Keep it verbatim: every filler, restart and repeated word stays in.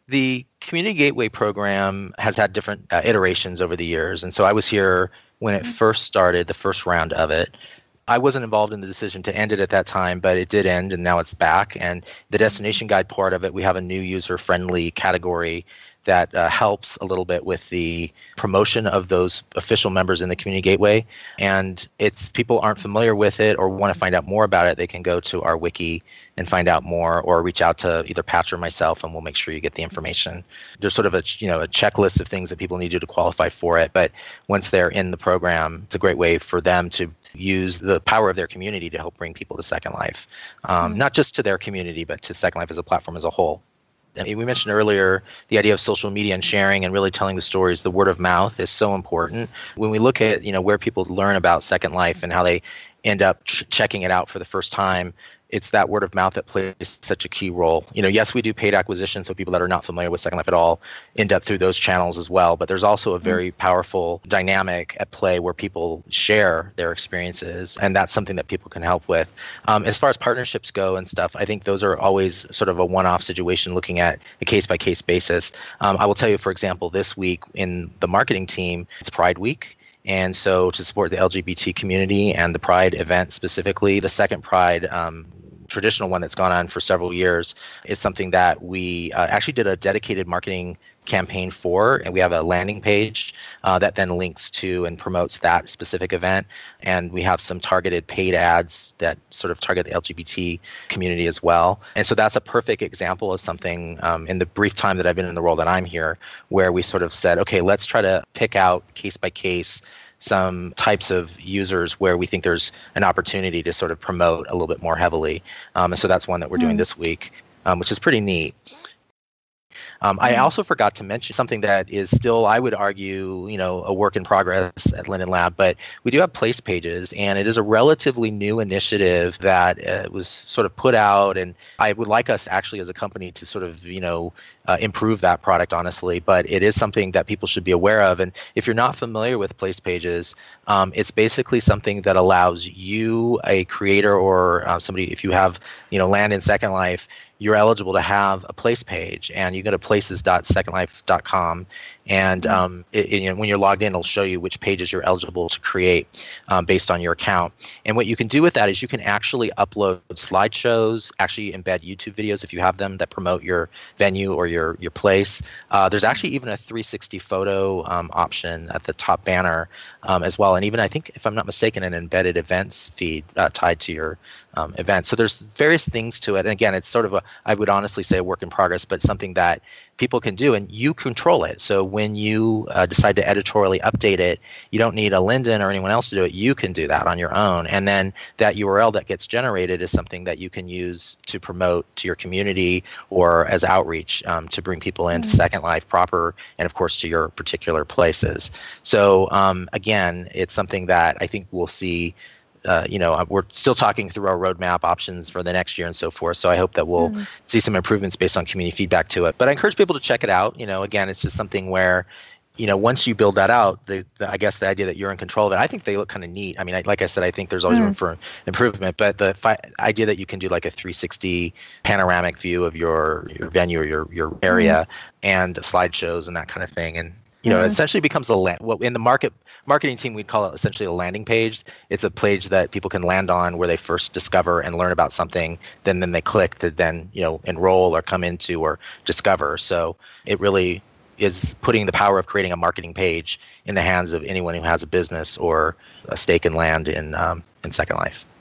The Community Gateway program has had different uh, iterations over the years. And so I was here when it first started, the first round of it. I wasn't involved in the decision to end it at that time, but it did end and now it's back. And the destination guide part of it, we have a new user-friendly category that uh, helps a little bit with the promotion of those official members in the Community Gateway. And it's people aren't familiar with it or want to find out more about it, they can go to our wiki and find out more, or reach out to either Patch or myself, and we'll make sure you get the information. There's sort of a you know a checklist of things that people need to do to qualify for it, but once they're in the program, it's a great way for them to use the power of their community to help bring people to Second Life, um, mm-hmm. not just to their community, but to Second Life as a platform as a whole. And we mentioned earlier the idea of social media and sharing and really telling the stories. The word of mouth is so important. When we look at you know where people learn about Second Life and how they end up ch- checking it out for the first time, it's that word of mouth that plays such a key role. You know, yes, we do paid acquisition, so people that are not familiar with Second Life at all end up through those channels as well. But there's also a very powerful dynamic at play where people share their experiences, and that's something that people can help with. Um, as far as partnerships go and stuff, I think those are always sort of a one-off situation, looking at a case-by-case basis. Um, I will tell you, for example, this week in the marketing team, it's Pride Week. And so to support the L G B T community and the Pride event specifically, the second Pride um, traditional one that's gone on for several years is something that we uh, actually did a dedicated marketing campaign for, and we have a landing page uh, that then links to and promotes that specific event. And we have some targeted paid ads that sort of target the L G B T community as well. And so that's a perfect example of something um, in the brief time that I've been in the role that I'm here, where we sort of said, okay, let's try to pick out case by case some types of users where we think there's an opportunity to sort of promote a little bit more heavily. Um, and so that's one that we're doing mm. this week, um, which is pretty neat. Um, I also forgot to mention something that is still, I would argue, you know, a work in progress at Linden Lab, but we do have place pages, and it is a relatively new initiative that uh, was sort of put out, and I would like us actually as a company to sort of, you know, uh, improve that product, honestly, but it is something that people should be aware of. And if you're not familiar with place pages, um, it's basically something that allows you, a creator or uh, somebody, if you have, you know, land in Second Life, you're eligible to have a place page, and you go to places dot second life dot com, and um, it, it, you know, when you're logged in, it'll show you which pages you're eligible to create um, based on your account. And what you can do with that is you can actually upload slideshows, actually embed YouTube videos if you have them that promote your venue or your your place. Uh, there's actually even a three sixty photo um, option at the top banner um, as well, and even I think, if I'm not mistaken, an embedded events feed uh, tied to your um, event. So there's various things to it, and again, it's sort of a, I would honestly say, a work in progress, but something that people can do, and you control it. So when you uh, decide to editorially update it, you don't need a Linden or anyone else to do it. You can do that on your own, and then that U R L that gets generated is something that you can use to promote to your community or as outreach um, to bring people into mm-hmm. Second Life proper, and of course to your particular places. So um, again, it's something that I think we'll see. Uh, you know, we're still talking through our roadmap options for the next year and so forth. So I hope that we'll mm-hmm. see some improvements based on community feedback to it. But I encourage people to check it out. You know, again, it's just something where, you know, once you build that out, the, the I guess the idea that you're in control of it, I think they look kind of neat. I mean, I, like I said, I think there's always mm-hmm. room for improvement. But the fi- idea that you can do like a three sixty panoramic view of your, your venue or your, your area mm-hmm. and slideshows and that kind of thing. And you know, mm-hmm. it essentially becomes a land. Well, in the market marketing team, we'd call it essentially a landing page. It's a page that people can land on where they first discover and learn about something. Then, then they click to then, you know, enroll or come into or discover. So it really is putting the power of creating a marketing page in the hands of anyone who has a business or a stake in land in um, in Second Life.